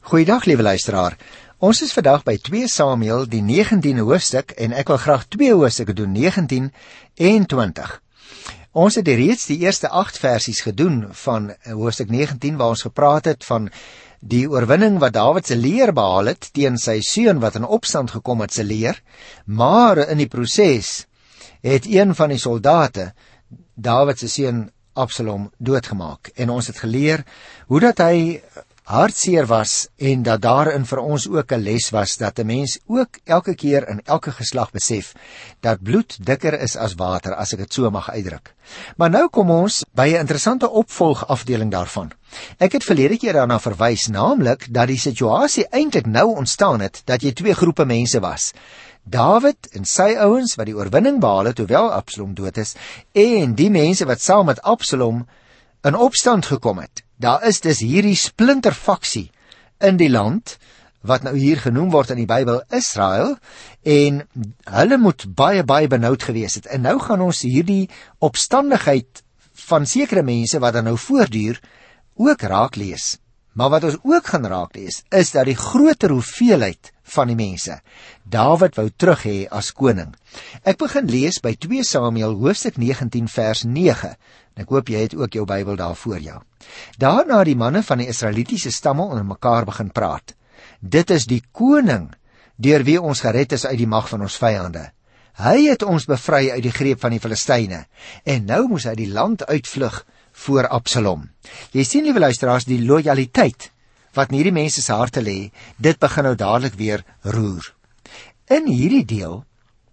Goeiedag, liewe luisteraar. Ons is vandag by 2 Samuel, die 19de hoofstuk, en ek wil graag 2 hoofstukke doen, 19 en 20. Ons het reeds die eerste 8 versies gedoen van hoofstuk 19, waar ons gepraat het van die oorwinning wat Dawid se leer behaal het teen sy seun wat in opstand gekom het se leer, maar in die proses het een van die soldate Dawid se seun Absalom doodgemaak. En ons het geleer hoe dat hy hartseer was en dat daarin vir ons ook 'n les was dat 'n mens ook elke keer in elke geslag besef dat bloed dikker is as water, as ek dit so mag uitdruk. Maar nou kom ons by 'n interessante opvolgafdeling daarvan. Ek het verlede keer daarna verwys, naamlik dat die situasie eintlik nou ontstaan het dat jy 2 groepe mense was. Dawid en sy ouens wat die oorwinning behaal het hoewel Absalom dood is, en die mense wat saam met Absalom in opstand gekom het. Daar is dus hierdie splinterfaksie in die land, wat nou hier genoem word in die Bybel Israel, en hulle moet baie benoud gewees het. En nou gaan ons hierdie opstandigheid van sekere mense wat dan nou voortduur, ook raak lees. Maar wat ons ook gaan raak lees, is dat die groter hoeveelheid van die mense Dawid wou terug hê as koning. Ek begin lees by 2 Samuel hoofstuk 19 vers 9. En ek hoop jy het ook jou Bybel daar voor jou. Daarna die manne van die Israelitiese stamme onder mekaar begin praat. Dit is die koning deur wie ons gered is uit die mag van ons vyande. Hy het ons bevry uit die greep van die Filistyne en nou moes hy die land uitvlug voor Absalom. Jy sien, liewe luisteraars, die lojaliteit wat in hierdie mense se harte lê, dit begin nou dadelik weer roer. In hierdie deel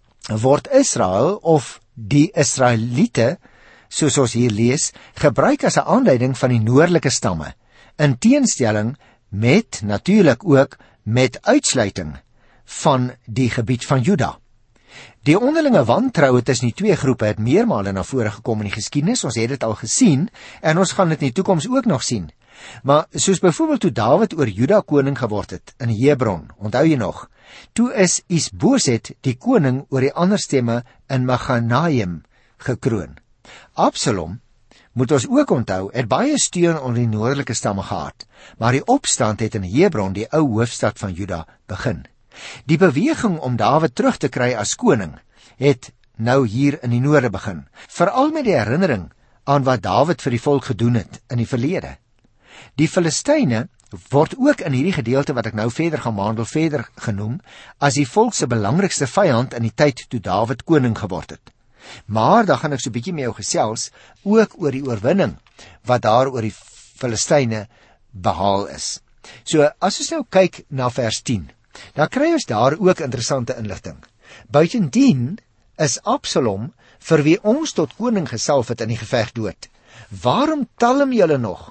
word Israel of die Israeliete, soos ons hier lees, gebruik as 'n aanleiding van die noordelike stamme, in teenstelling met, natuurlik ook, met uitsluiting van die gebied van Juda. Die onderlinge wantroue tussen die 2 groepe het meermale na vore gekom in die geskiedenis, ons het dit al gesien, en ons gaan dit in die toekoms ook nog sien. Maar soos byvoorbeeld toe Dawid oor Juda koning geword het, in Hebron, onthou jy nog, toe is Isboset die koning oor die ander stemme in Maganaim gekroon. Absalom, moet ons ook onthou, het baie steun onder die noordelike stamme gehad, maar die opstand het in Hebron, die ou hoofstad van Juda, begin. Die beweging om Dawid terug te kry as koning, het nou hier in die noorde begin, veral met die herinnering aan wat Dawid vir die volk gedoen het in die verlede. Die Filistyne word ook in hierdie gedeelte wat ek nou verder gaan behandel, verder genoem, as die volk se belangrikste vyand in die tyd toe Dawid koning geword het. Maar dan gaan ek so 'n bietjie met jou gesels, ook oor die oorwinning wat daar oor die Filistyne behaal is. So, as ons nou kyk na vers 10, dan kry ons daar ook interessante inligting. Buitendien is Absalom, vir wie ons tot koning gesalf het, in die geveg dood. Waarom talm julle nog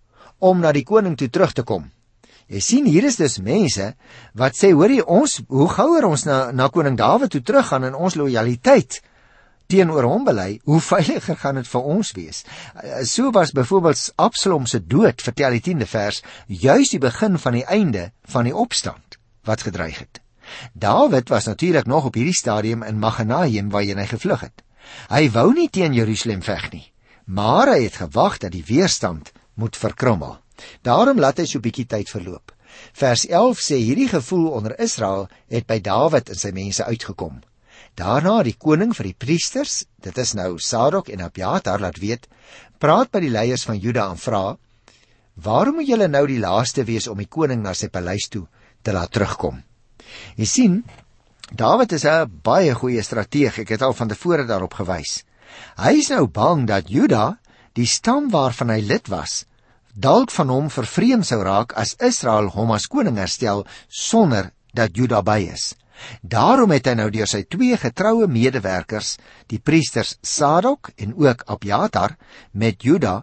om na die koning toe terug te kom? Jy sien, hier is dus mense wat sê, hoorie, hoe gouer ons na koning Dawid toe teruggaan en ons lojaliteit teenoor hom bely, hoe veiliger gaan dit vir ons wees. So was byvoorbeeld Absalom se dood, vertel die 10de vers, juis die begin van die einde van die opstand wat gedreig het. Dawid was natuurlik nog op hierdie stadium in Maganaim waar hy gevlug het. Hy wou nie teen Jerusalem veg nie, maar hy het gewag dat die weerstand moet verkrummel. Daarom laat hy so 'n bietjie tyd verloop. Vers 11 sê, hierdie gevoel onder Israel het by Dawid en sy mense uitgekom. Daarna die koning vir die priesters, dit is nou Sadok en Abiatar, laat weet, praat by die leiers van Juda en vra, waarom moet julle nou die laaste wees om die koning na sy paleis toe te laat terugkom? Jy sien, Dawid is 'n baie goeie strateeg, ek het al van tevore daarop gewys. Hy is nou bang dat Juda, die stam waarvan hy lid was, dalk van hom vervreem sou raak as Israel hom as koning herstel, sonder dat Juda by is. Daarom het hy nou deur sy 2 getroue medewerkers, die priesters Sadok en ook Abiatar, met Juda,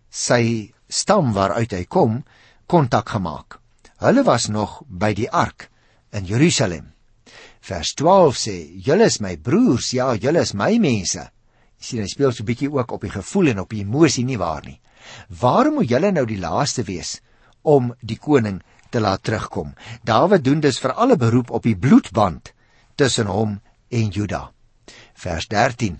sy stam waaruit hy kom, kontak gemaak. Hulle was nog by die ark in Jerusalem. Vers 12 sê, julle is my broers, ja, julle is my mense. Jy sien, hy speel so 'n bietjie ook op die gevoel en op die emosie, nie waar nie. Waarom moet julle nou die laaste wees om die koning te laat terugkom? Dawid doen dus vir alle beroep op die bloedband tussen hom en Juda. Vers 13.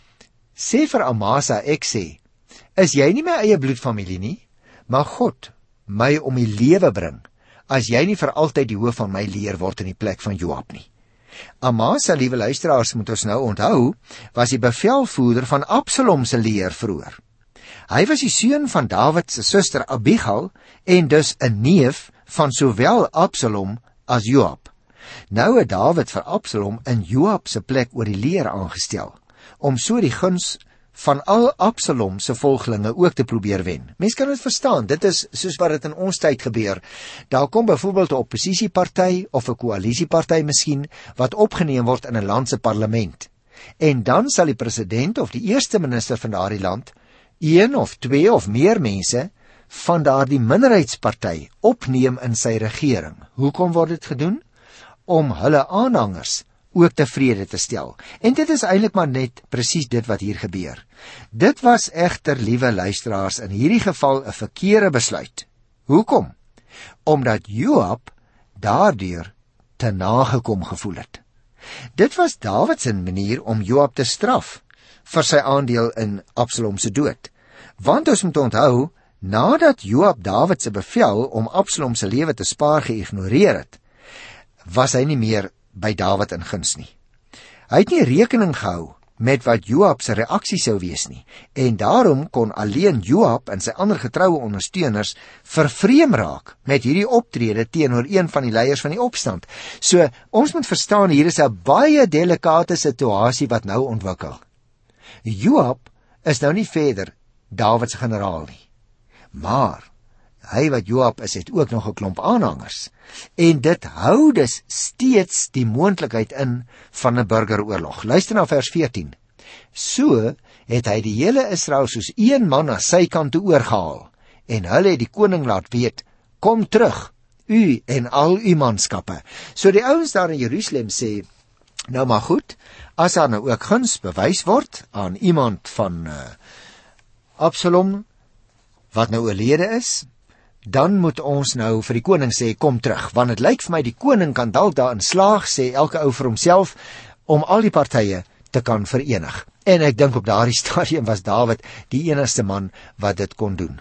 Sê vir Amasa, ek sê, is jy nie my eie bloedfamilie nie, maar God my om die lewe bring, as jy nie vir altyd die hoof van my leer word in die plek van Joab nie. Amasa, liewe luisteraars, moet ons nou onthou, was die bevelvoerder van Absalom se leer vroeër. Hy was die seun van Dawid se suster Abigail en dus 'n neef van sowel Absalom as Joab. Nou het Dawid vir Absalom in Joab se plek oor die leer aangestel, om so die guns van al Absalom se volgelinge ook te probeer wen. Mens kan dit verstaan, dit is soos wat dit in ons tyd gebeur. Daar kom byvoorbeeld 'n oppositieparty of 'n koalisieparty miskien, wat opgeneem word in 'n land se parlement. En dan sal die president of die eerste minister van daardie land, een of twee of meer mense van daardie minderheidsparty opneem in sy regering. Hoekom word dit gedoen? Om hulle aanhangers ook tevrede te stel. En dit is eintlik maar net presies dit wat hier gebeur. Dit was egter, liewe luisteraars, in hierdie geval 'n verkeerde besluit. Hoekom? Omdat Joab daardeur te nagekom gevoel het. Dit was Dawid se manier om Joab te straf vir sy aandeel in Absalom se dood. Want ons moet onthou, nadat Joab Dawid se bevel om Absalom se lewe te spaar geïgnoreer het, was hy nie meer by Dawid in guns nie. Hy het nie rekening gehou met wat Joab se reaksie sou wees nie, en daarom kon alleen Joab en sy ander getroue ondersteuners vervreem raak met hierdie optrede teenoor een van die leiers van die opstand. So, ons moet verstaan, hier is 'n baie delikate situasie wat nou ontwikkel. Joab is nou nie verder Dawid se generaal nie, maar hy wat Joab is, het ook nog 'n klomp aanhangers. En dit hou dus steeds die moontlikheid in van 'n burgeroorlog. Luister na vers 14. So het hy die hele Israel soos een man na sy kant toe oorgehaal, en hulle het die koning laat weet, kom terug, u en al u manskappe. So die ouens daar in Jerusalem sê, nou maar goed, as daar nou ook guns bewys word aan iemand van Absalom, wat nou oorlede is, dan moet ons nou vir die koning sê, kom terug, want het lyk vir my die koning kan dalk daarin slaag, sê elke ou vir homself, om al die partye te kan verenig. En ek dink op daardie stadium was Dawid die enigste man wat dit kon doen.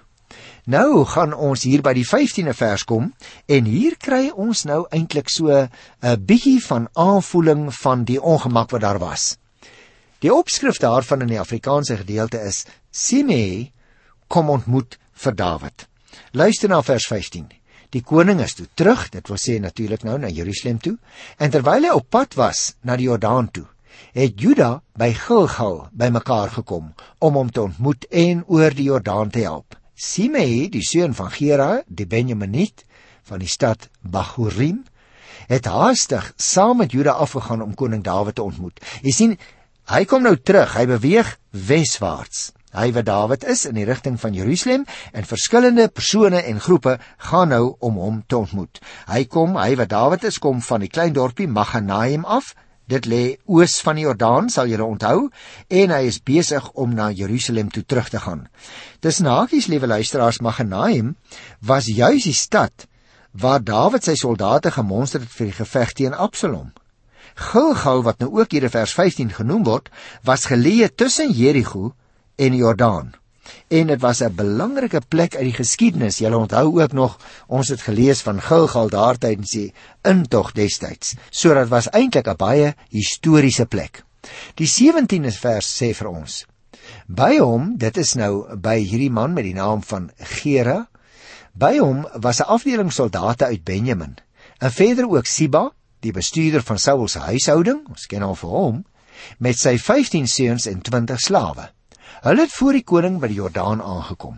Nou gaan ons hier by die 15de vers kom, en hier kry ons nou eintlik so 'n bietjie van aanvoeling van die ongemak wat daar was. Die opskrif daarvan in die Afrikaanse gedeelte is, Simei kom ontmoet vir Dawid. Luister na vers 15. Die koning is toe terug, dit wil sê natuurlik nou na Jerusalem toe, en terwyl hy op pad was na die Jordaan toe, het Juda by Gilgal bymekaar gekom om hom te ontmoet en oor die Jordaan te help. Simei, die seun van Gera, die Benjaminiet van die stad Bahurim, het haastig saam met Juda afgegaan om koning Dawid te ontmoet. Jy sien, hy kom nou terug, hy beweeg weswaarts. Hy wat Dawid is in die rigting van Jerusalem, en verskillende persone en groepe gaan nou om hom te ontmoet. Hy wat Dawid is, kom van die klein dorpie Maganaim af. Dit lê oos van die Jordaan, sal julle onthou, en hy is besig om na Jerusalem toe terug te gaan. Tussen hakies, liewe luisteraars, Maganaim was juis die stad waar Dawid sy soldate gemonster het vir die geveg teen Absalom. Gilgal, wat nou ook hier in vers 15 genoem word, was geleë tussen Jerigo en die Jordaan. En dit was 'n belangrike plek uit die geskiedenis. Julle onthou ook nog, ons het gelees van Gilgal daar tydens die intog destyds. So dit was eintlik 'n baie historiese plek. Die 17de vers sê vir ons, by hom, dit is nou by hierdie man met die naam van Gera, by hom was 'n afdeling soldate uit Benjamin, en verder ook Siba, die bestuurder van Saul se huishouding, ons ken al vir hom, met sy 15 seuns en 20 slawe. Hulle het voor die koning by die Jordaan aangekom.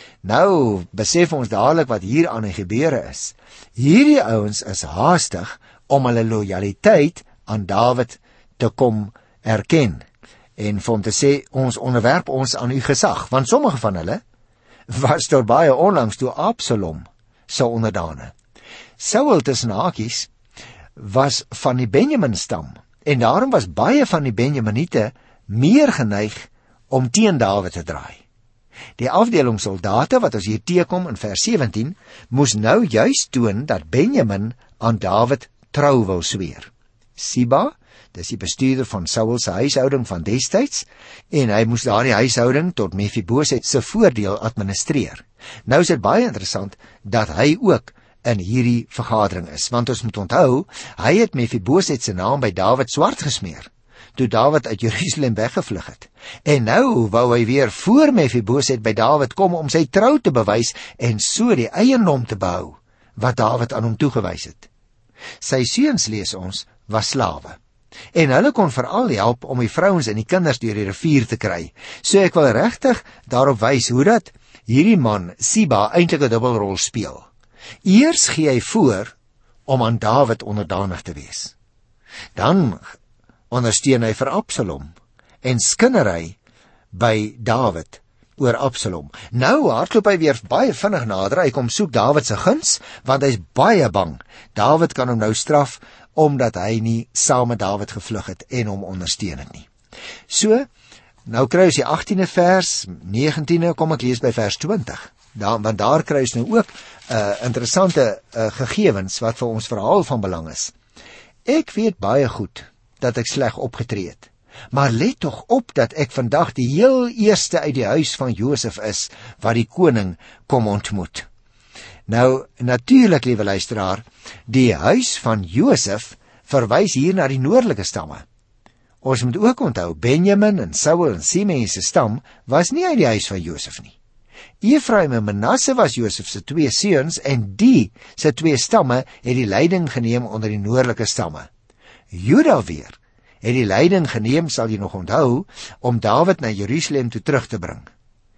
Nou besef ons dadelik wat hier aan die gebeure is. Hierdie ouens is haastig om hulle lojaliteit aan Dawid te kom erken en vir hom te sê, ons onderwerp ons aan u gesag, want sommige van hulle was tot baie onlangs toe Absalom se onderdane. Saul, tussen hakies, was van die Benjamin stam, en daarom was baie van die Benjaminiete meer geneig om teen Dawid te draai. Die afdeling soldate wat ons hier teekom in vers 17, moes nou juis toon dat Benjamin aan Dawid trou wil sweer. Siba, dis die bestuurder van Saul se huishouding van destyds, en hy moes daardie huishouding tot Mefiboset se voordeel administreer. Nou is dit baie interessant dat hy ook in hierdie vergadering is, want ons moet onthou, hy het Mefiboset se naam by Dawid swart gesmeer, toe Dawid uit Jerusalem weggevlug het. En nou wou hy weer voor Mefiboset by Dawid kom om sy trou te bewys en so die eiendom te behou wat Dawid aan hom toegewys het. Sy seuns, lees ons, was slawe. En hulle kon veral help om die vrouens en die kinders deur die rivier te kry. So ek wil regtig daarop wys hoe dat hierdie man, Siba, eintlik 'n dubbelrol speel. Eers gee hy voor om aan Dawid onderdanig te wees. Dan ondersteun hy vir Absalom en skinder hy by Dawid oor Absalom. Nou hardloop hy weer baie vinnig nader. Hy kom soek Dawid se guns, want hy is baie bang Dawid kan hom nou straf omdat hy nie saam met Dawid gevlug het en hom ondersteun het nie. So, nou kry ons die 18de vers, 19de, kom ek lees by vers 20. Want daar kry ons nou ook interessante gegevens wat vir ons verhaal van belang is. Ek weet baie goed dat ek sleg opgetree het, maar let tog op dat ek vandag die heel eerste uit die huis van Josef is wat die koning kom ontmoet. Nou, natuurlik, liewe luisteraar, die huis van Josef verwys hier na die noordelike stamme. Ons moet ook onthou, Benjamin en Saul en Simeon se stam was nie uit die huis van Josef nie. Efraim en Manasse was Josef se twee seuns en die se twee stamme het die leiding geneem onder die noordelike stamme. Juda weer het die leiding geneem, sal jy nog onthou, om Dawid na Jerusalem toe terug te bring.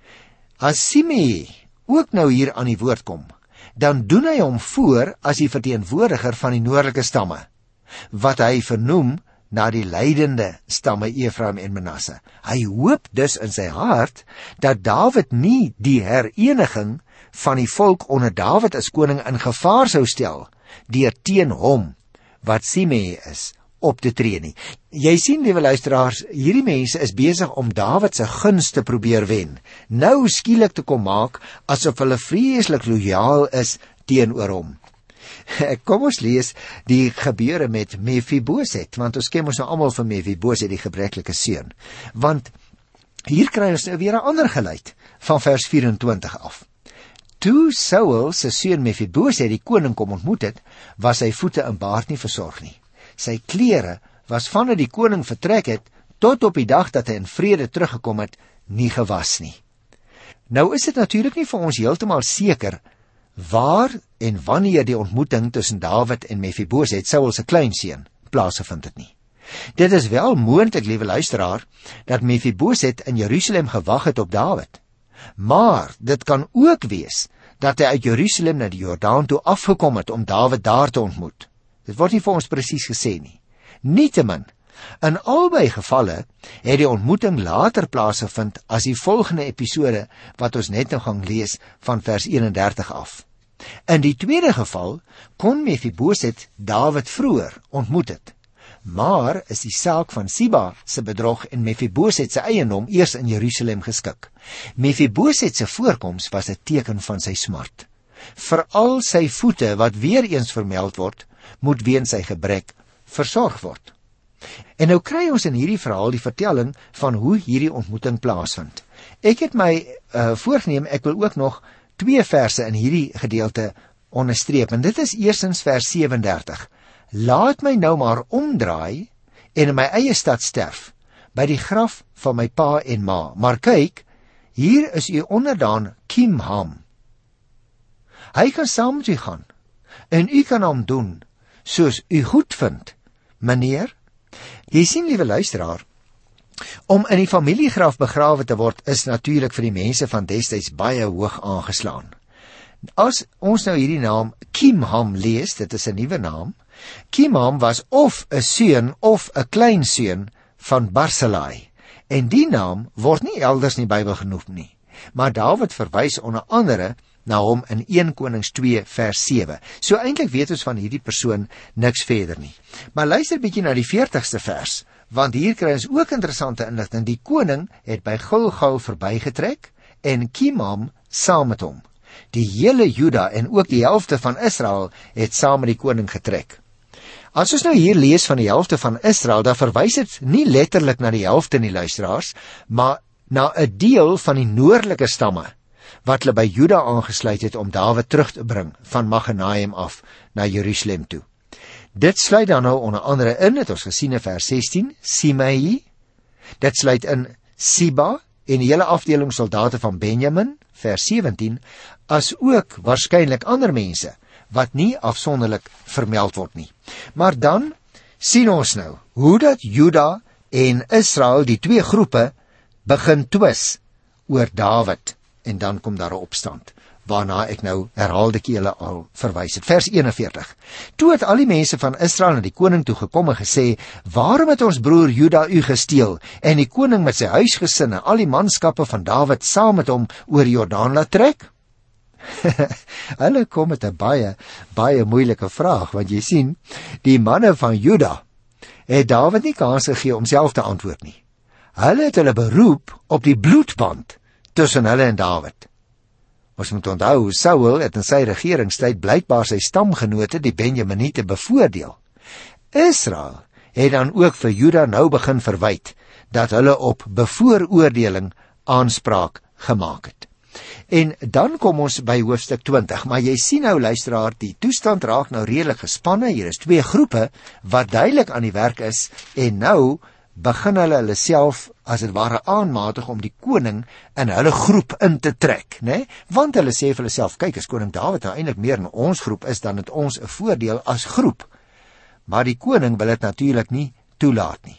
As Simeon ook nou hier aan die woord kom, dan doen hy hom voor as die verteenwoordiger van die noordelike stamme, wat hy vernoem na die leidende stamme Efraim en Manasse. Hy hoop dus in sy hart dat Dawid nie die hereniging van die volk onder Dawid as koning in gevaar sou stel deur teen hom, wat Simeon is, op te tree nie. Jy sien, liewe luisteraars, hierdie mense is besig om Dawid se guns te probeer wen. Nou skielik te kom maak asof hulle vreeslik lojaal is teenoor hom. Kom ons lees die gebeure met Mefiboset, want ons ken ons nou almal van Mefiboset, die gebreklike seun. Want hier kry ons nou weer 'n ander geluid van vers 24 af. Toe Saul se seun Mefiboset die koning kom ontmoet het, was sy voete en baard nie versorg nie. Sy klere was vandat die koning vertrek het, tot op die dag dat hy in vrede teruggekom het, nie gewas nie. Nou is dit natuurlik nie vir ons heeltemal seker waar en wanneer die ontmoeting tussen Dawid en Mefiboset, Saul se kleinseun, plaasgevind het nie. Dit is wel moontlik, liewe luisteraar, dat Mefiboset in Jerusalem gewag het op Dawid. Maar dit kan ook wees dat hy uit Jerusalem na die Jordaan toe afgekom het om Dawid daar te ontmoet. Dit word nie vir ons presies gesê nie. Nietemin, in albei gevalle het die ontmoeting later plaasgevind as die volgende episode wat ons net nou gaan lees van vers 31 af. In die tweede geval kon Mefiboset Dawid vroeër ontmoet het, maar is die saak van Siba se bedrog en Mefiboset se eiendom eers in Jerusalem geskik. Mefiboset se voorkoms was 'n teken van sy smart. Veral sy voete, wat weer eens vermeld word, moet weens sy gebrek versorg word. En nou kry ons in hierdie verhaal die vertelling van hoe hierdie ontmoeting plaasvind. Ek het my voorgenem, ek wil ook nog 2 verse in hierdie gedeelte onderstreep, en dit is eerstens vers 37. Laat my nou maar omdraai en in my eie stad sterf, by die graf van my pa en ma. Maar kyk, hier is u onderdaan Kimham. Hy kan saam met u gaan, en u kan hom doen soos u goed vind, meneer. Jy sien, liewe luisteraar, om in die familiegraf begrawe te word is natuurlik vir die mense van destyds baie hoog aangeslaan. As ons nou hierdie naam Kimham lees, dit is 'n nuwe naam. Kimham was of 'n seun of 'n kleinseun van Barzillai, en die naam word nie elders in die Bybel genoem nie, maar Dawid verwys onder andere na hom in 1 Konings 2 vers 7. So eintlik weet ons van hierdie persoon niks verder nie. Maar luister bietjie na die 40ste vers, want hier kry ons ook interessante inligting. Die koning het by Gilgal verbygetrek en Kimham saam met hom. Die hele Juda en ook die helfte van Israel het saam met die koning getrek. As ons nou hier lees van die helfte van Israel, dan verwys dit nie letterlik na die helfte nie, luisteraars, maar na 'n deel van die noordelike stamme wat hulle by Juda aangesluit het om Dawid terug te bring van Maganaim af na Jerusalem toe. Dit sluit dan nou onder andere in, het ons gesien in vers 16, Simei, dit sluit in Siba en die hele afdeling soldate van Benjamin, vers 17, as ook waarskynlik ander mense, wat nie afsonderlik vermeld word nie. Maar dan sien ons nou, hoe dat Juda en Israel, die twee groepe, begin twis oor Dawid, en dan kom daar 'n opstand, waarna ek nou herhaalde kele al verwys het. Vers 41. Toe het al die mense van Israel na die koning toe gekom en gesê, waarom het ons broer Juda u gesteel, en die koning met sy huisgesin en al die manskappe van Dawid saam met hom oor die Jordaan laat trek? Hulle kom met 'n baie moeilike vraag, want jy sien, die manne van Juda het Dawid nie kans gegee om self te antwoord nie. Hulle het hulle beroep op die bloedband tussen hulle en Dawid. Ons moet onthou, Saul het in sy regeringstyd blykbaar sy stamgenote, die Benjaminiete, bevoordeel. Israel het dan ook vir Juda nou begin verwyd dat hulle op bevooroordeling aanspraak gemaak het. En dan kom ons by hoofstuk 20, maar jy sien nou, luisteraar, die toestand raak nou redelik gespanne. Hier is twee groepe wat duidelik aan die werk is, en nou begin hulle self as dit ware aanmatig om die koning in hulle groep in te trek, né? Want hulle sê vir hulle self, kyk, as koning Dawid nou eintlik meer in ons groep is, dan het ons 'n voordeel as groep. Maar die koning wil dit natuurlik nie toelaat nie.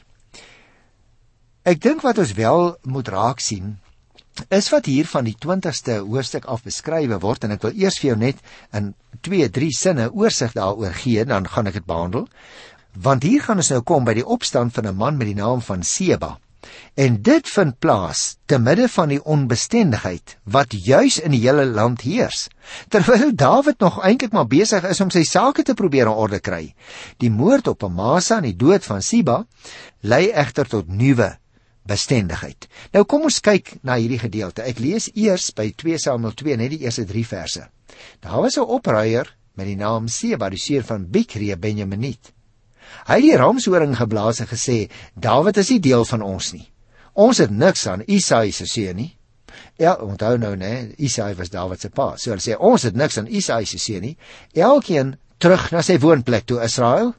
Ek dink wat ons wel moet raak sien, is wat hier van die 20ste hoofstuk af beskrywe word, en ek wil eers vir jou net in 2-3 sinne oorsig daaroor gee, dan gaan ek dit behandel. Want hier gaan ons nou kom by die opstand van 'n man met die naam van Seba. En dit vind plaas te midde van die onbestendigheid wat juis in die hele land heers, terwyl Dawid nog eintlik maar besig is om sy sake te probeer in orde kry. Die moord op Amasa en die dood van Seba lei egter tot nuwe bestendigheid. Nou kom ons kyk na hierdie gedeelte. Ek lees eers by 2 Samuel 2, net die eerste 3 verse. Daar was 'n opruier met die naam Seba, die seun van Bichri, 'n Benjaminiet. Hy het die ramshoring geblaas en gesê, Dawid is nie deel van ons nie. Ons het niks aan Isaai se seun nie. Ja, onthou nou, né, Isaai was Dawid se pa. So hulle sê, ons het niks aan Isaai se seun nie. Elkeen terug na sy woonplek toe, Israel.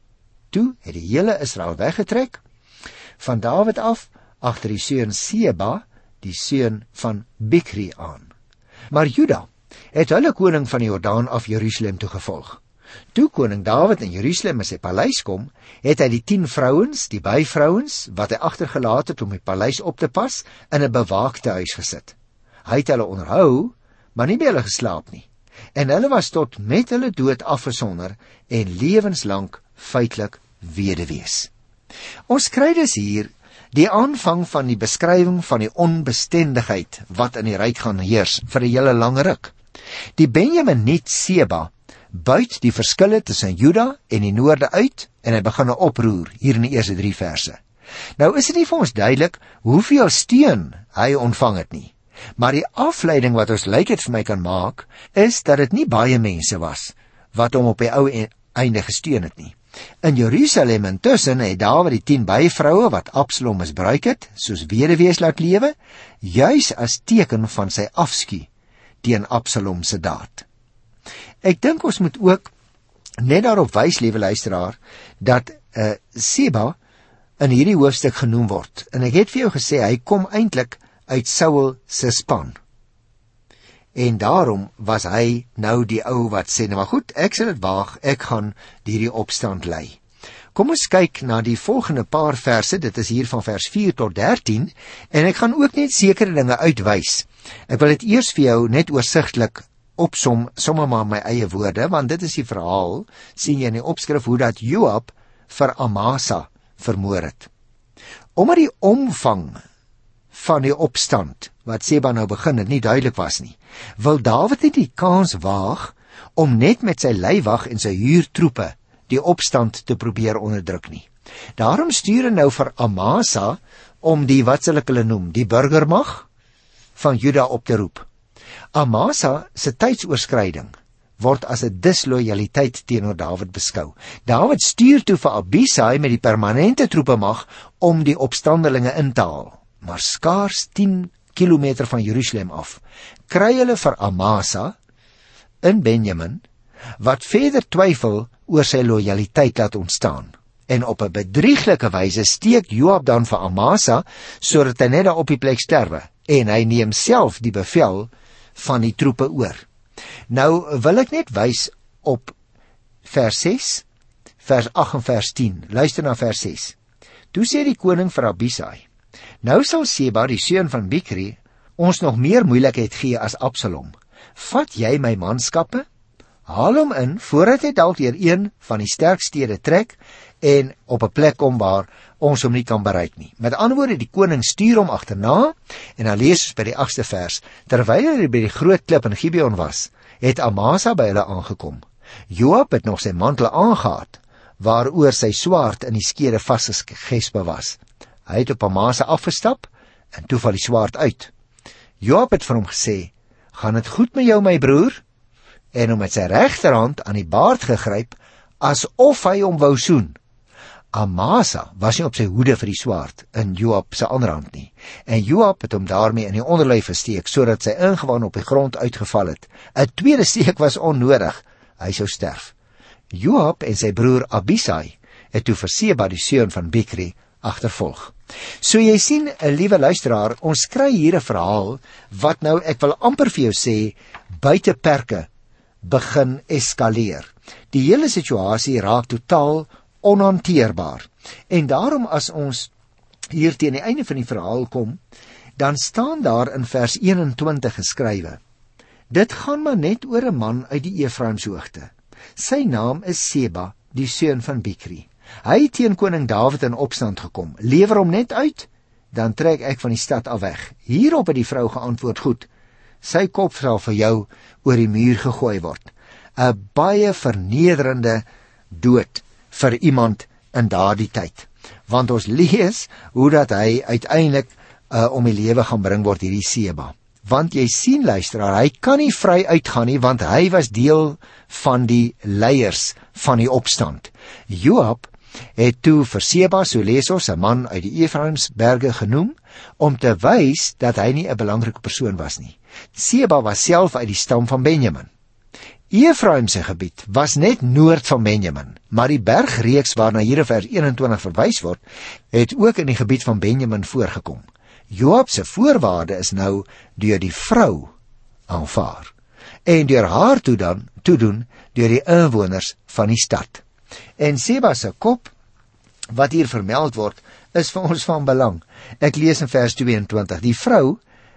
Toe het die hele Israel weggetrek van Dawid af, agter die seun Seba, die seun van Bichri aan. Maar Juda het hulle koning van die Jordaan af Jerusalem toe gevolg. Toe koning Dawid in Jerusalem in sy paleis kom, het hy die 10 vrouens, die byvrouens, wat hy agtergelaat het om die paleis op te pas, in 'n bewaakte huis gesit. Hy het hulle onderhou, maar nie by hulle geslaap nie. En hulle was tot met hulle dood afgesonder en lewenslank feitelik weduwees. Ons kry dus hier die aanvang van die beskrywing van die onbestendigheid wat in die ryk gaan heers vir 'n hele lang ruk. Die Benjaminiet Seba buit die verskille tussen Juda en die noorde uit, en hy begin 'n oproer hier in die eerste 3 verse. Nou is dit nie vir ons duidelik hoeveel steun hy ontvang het nie, maar die afleiding wat ons lyk het vir my kan maak, is dat dit nie baie mense was wat hom op die ou einde gesteun het nie. In Jerusalem intussen het Dawid die 10 byvroue wat Absalom misbruik het, soos weduwees laat lewe, juis as teken van sy afskuw teen Absalom se daad. Ek dink ons moet ook net daarop wys, liewe luisteraar, dat Seba in hierdie hoofstuk genoem word. En ek het vir jou gesê, hy kom eintlik uit Saul se span. En daarom was hy nou die ou wat sê, nou maar goed, ek sal dit waag, ek gaan hierdie opstand lei. Kom ons kyk na die volgende paar verse, dit is hier van vers 4 tot 13, en ek gaan ook net sekere dinge uitwys. Ek wil dit eers vir jou net oorsigtelik opsom, sommer maar my eie woorde, want dit is die verhaal, sien jy in die opskrif, hoe dat Joab vir Amasa vermoor het. Omdat die omvang van die opstand, wat Seba nou begin het, nie duidelik was nie, wil Dawid nie die kans waag, om net met sy leiwag en sy huurtroepe, die opstand te probeer onderdruk nie. Daarom stuur hy nou vir Amasa, om die, wat sal ek hulle noem, die burgermag van Juda op te roep. Amasa se tydsoorskriding word as 'n disloyaliteit teenoor Dawid beskou. Dawid stuur toe vir Abisai met die permanente troepemag om die opstandelinge in te haal. Maar skaars 10 kilometer van Jerusalem af kry hulle vir Amasa in Benjamin, wat verder twyfel oor sy lojaliteit laat ontstaan. En op 'n bedrieglike wyse steek Joab dan vir Amasa, sodat hy net daar op die plek sterwe, en hy neem self die bevel van die troepe oor. Nou wil ek net wys op vers 6, vers 8 en vers 10. Luister na vers 6. Toe sê die koning vir Abisai: Nou sal Seba, die seun van Bikri, ons nog meer moeilikheid gee as Absalom. Vat jy my manskappe? Haal hom in, voordat hy dalk deur een van die sterk stede trek, en op 'n plek kom waar ons hom nie kan bereik nie. Met ander woorde, die koning stuur hom agterna, en dan lees ons by die 8ste vers, terwyl hy by die groot klip in Gibeon was, het Amasa by hulle aangekom. Joab het nog sy mantel aangehad, waaroor sy swaard in die skede vasgespe was. Hy het op Amasa afgestap, en toe val die swaard uit. Joab het vir hom gesê: Gaan dit goed met jou, my broer? En hom met sy regterhand aan die baard gegryp, asof hy hom wou soen. Amasa was nie op sy hoede vir die swaard in Joab se ander hand nie, en Joab het hom daarmee in die onderlyf gesteek, sodat sy ingewand op die grond uitgeval het. 'n tweede steek was onnodig, hy sou sterf. Joab en sy broer Abisai het toe vir Seba, die seun van Bikri, agtervolg. So jy sien, 'n liewe luisteraar, ons kry hier 'n verhaal wat nou, ek wil amper vir jou sê, buite perke begin eskaleer. Die hele situasie raak totaal onhanteerbaar. En daarom as ons hier teen die einde van die verhaal kom, dan staan daar in vers 21 geskrywe: Dit gaan maar net oor 'n man uit die Efraimshoogte. Sy naam is Seba, die seun van Bikri. Hy het teen koning Dawid in opstand gekom. Lewer hom net uit, dan trek ek van die stad af weg. Hierop het die vrou geantwoord: Goed, sy kop sal vir jou oor die muur gegooi word. 'n baie vernederende dood vir iemand in daardie tyd. Want ons lees hoe dat hy uiteindelik om die lewe gaan bring word, hierdie Seba. Want jy sien, luisteraar, hy kan nie vry uitgaan nie, want hy was deel van die leiers van die opstand. Joab het toe vir Seba, so lees ons, 'n man uit die Efraimsberge genoem, om te wys dat hy nie 'n belangrike persoon was nie. Seba was self uit die stam van Benjamin. Efraim se gebied was net noord van Benjamin, maar die bergreeks waarna hier in vers 21 verwys word, het ook in die gebied van Benjamin voorgekom. Joab se voorwaarde is nou deur die vrou aanvaar, en deur haar toedoen deur die inwoners van die stad. En Seba se kop, wat hier vermeld word, is vir ons van belang. Ek lees in vers 22, die vrou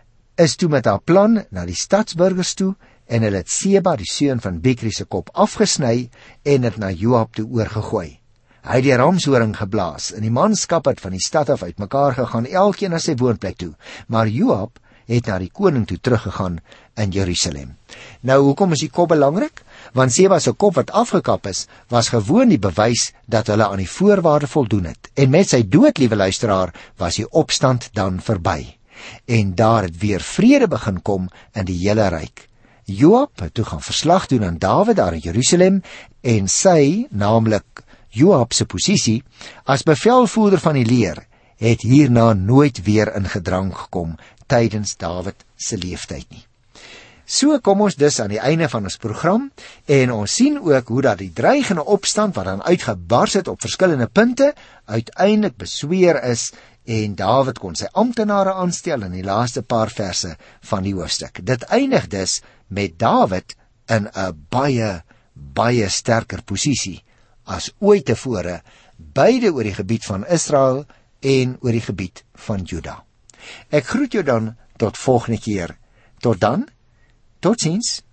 is toe met haar plan na die stadsburgers toe, en hulle het Seba, die seun van Bikri se kop afgesny en het na Joab toe oorgegooi. Hy het die ramshoring geblaas, en die manskap het van die stad af uitmekaar gegaan, elkeen na sy woonplek toe, maar Joab het na die koning toe teruggegaan in Jerusalem. Nou, hoekom is die kop belangrik? Want Seba se kop wat afgekap is, was gewoon die bewys dat hulle aan die voorwaarde voldoen het. En met sy dood, liewe luisteraar, was die opstand dan verby. En daar het weer vrede begin kom in die hele ryk. Joab het toe gaan verslag doen aan Dawid daar in Jerusalem, en sy, naamlik Joab se posisie as bevelvoerder van die leer, het hierna nooit weer in gedrang gekom tydens Dawid se leeftyd nie. So kom ons dus aan die einde van ons program, en ons sien ook hoe dat die dreigende opstand wat dan uitgebars het op verskillende punte, uiteindelik besweer is, en Dawid kon sy amptenare aanstel in die laaste paar verse van die hoofstuk. Dit eindig dus met Dawid in 'n baie sterker posisie as ooit tevore, beide oor die gebied van Israel en oor die gebied van Juda. Ek groet jou dan tot volgende keer. Tot dan, totsiens.